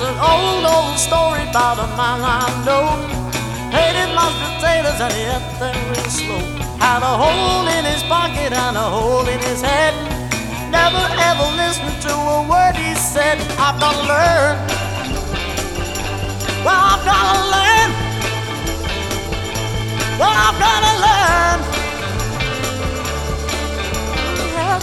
an old story about a man I know. Hated mashed potatoes and he ate them real slow. Had a hole in his pocket and a hole in his head. Never ever listened to a word he said. I've gotta learn. Well, I've gotta learn. Well, I've gotta learn. Yeah.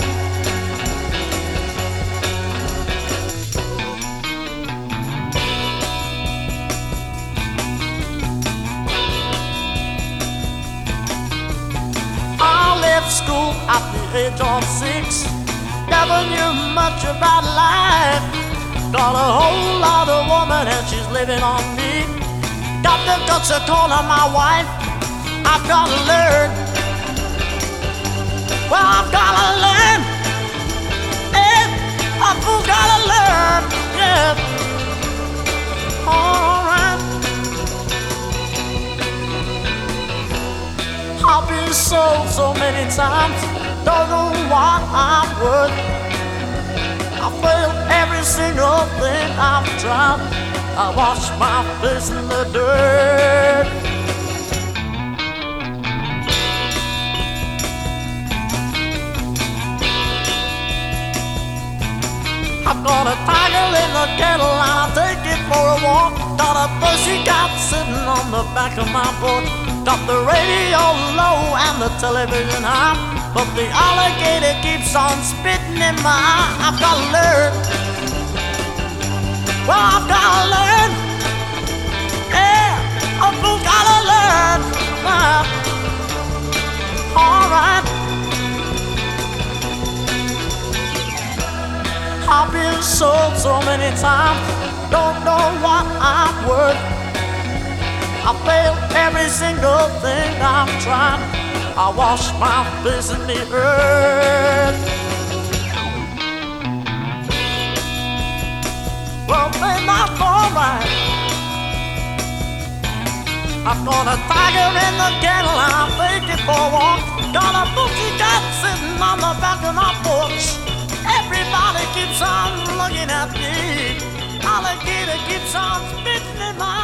I left school at the age of 6. Never knew much about life. Got a whole lot of woman and she's living on me. Got the guts to call her my wife. I've gotta learn. Well, I've gotta learn. Yeah, I've gotta learn. Yeah. Alright. I've been sold so many times. Don't know what I'm worth. I failed every single thing I've tried. I wash my face in the dirt. I've got a tiger in the kettle and I take it for a walk. Got a pussycat sitting on the back of my porch. Got the radio low and the television high, but the alligator keeps on spitting in my eye. I've gotta learn. Well, I've gotta learn. Yeah, I've gotta learn. Alright. I've been sold so many times. Don't know what I'm worth. I failed every single thing I've tried. I wash my face in the earth. Well, they're not alright. I've got a tiger in the kennel and I take it for a walk. Got a pussycat sitting on the back of my porch. Everybody keeps on looking at me. Alligator keeps on spitting in my